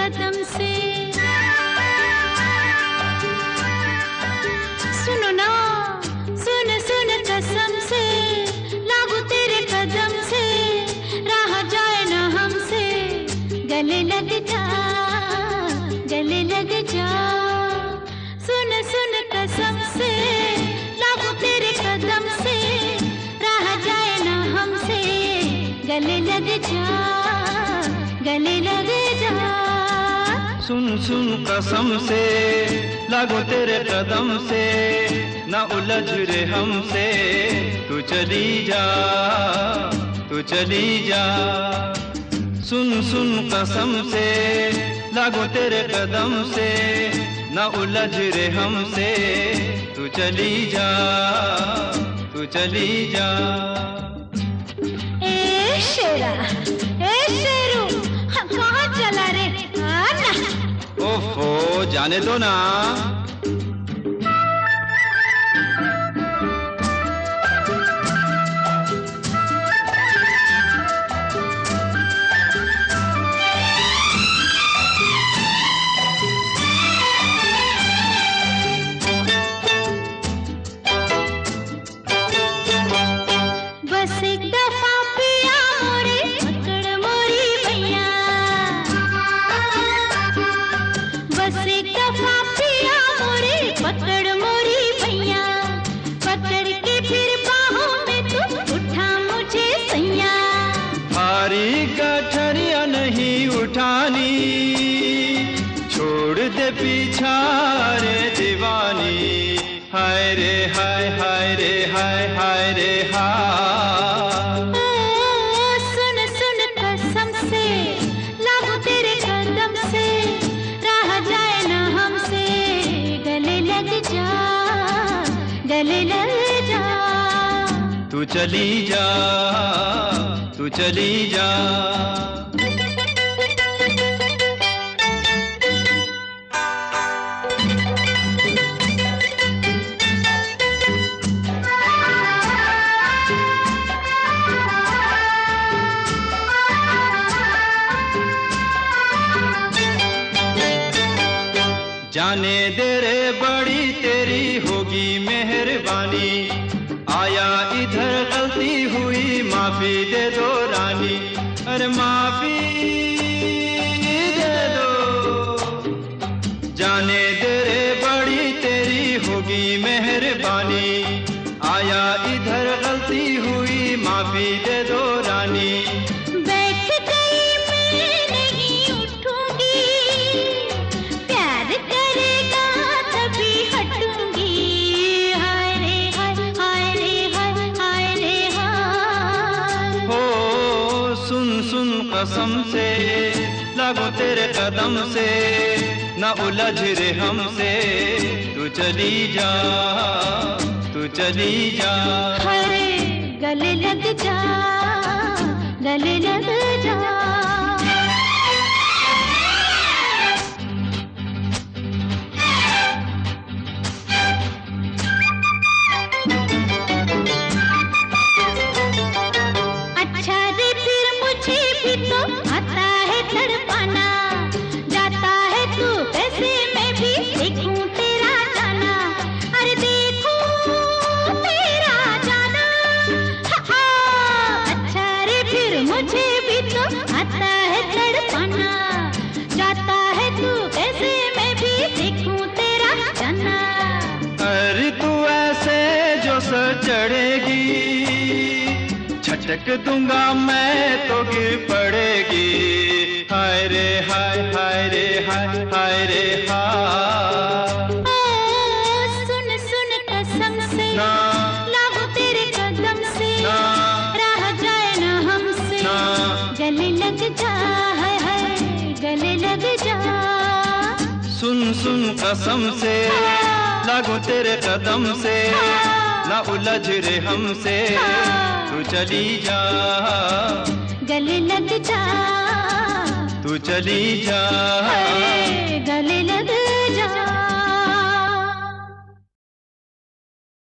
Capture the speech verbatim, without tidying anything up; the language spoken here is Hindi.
कदम से। सुनो ना, सुन सुन कसम से, लागू तेरे कदम से, राह जाए ना हमसे, गले लग जा, गले लग जा। सुन सुन कसम से, लागू तेरे कदम से, राह जाए ना हमसे, गले लग जा, गले लग जा। सुन सुन कसम से, लागू तेरे कदम से, ना उलझ रे हमसे, तू चली जा, तू चली जा। सुन सुन कसम से, लागू तेरे कदम से, ना उलझ रे हमसे, तू चली जा, तू चली जा। ए शेरा, ए शेरू, कहाँ चला रे? आना। ओफो, जाने दो ना। बस एक दफा पिया मोरे, पकड़ मोरी भैया। बस एक दफा पिया मोरे, पकड़ मोरी भैया। पकड़ के फिर बाहों में तू उठा मुझे सैया। भारी गठरिया नहीं उठानी, छोड़ दे पीछा रे दीवानी। हाय रे हाय, हाय रे हाय, हाय रे हाय। ओ सुन सुन कसम से, लागू तेरे कदम से, राह जाए ना हमसे, गले लग जा, गले लग जा। तू चली जा, तू चली जा। जाने दे रे बड़ी तेरी होगी मेहरबानी, आया इधर गलती हुई माफी दे दो रानी। अरे माफी दे दो। जाने दे रे बड़ी तेरी होगी मेहरबानी, आया इधर गलती हुई माफी दे दो रानी। बैठ गई मैं नहीं उठूंगी, प्यार करेगा तभी हटूंगी। हाय रे हाय, हाय रे हाय, हाय रे हाय। हो सुन सुन कसम से, लागू तेरे कदम से, ना उलझ रे हमसे, तू चली जा, तू चली जा। हरे गले लग जा, गले लग जा। अच्छा रे फिर मुझे भी तो आता है तड़पाना, जाता है तू कैसे मैं भी देखूं तेरा जाना। अरे देखूं तेरा जाना। हा, हा। अच्छा रे फिर मुझे भी तो आता है तड़पाना, जाता है तू कैसे मैं भी देखूं तेरा जाना। अरे तू ऐसे जो सर चढ़ेगी, झटक दूंगा मैं तो गिर पड़ेगी। हाय रे हाय, हाय रे हाय, हाय रे हाय। ओ सुन सुन कसम से, ना लागू तेरे कदम से, ना राह जाए ना हमसे, ना गले लग जा, हाय हाय गले लग जा। सुन सुन कसम से, लागू तेरे कदम से, ना उलझ रे हमसे, तू चली जा, गले लग जा, तू चली जा।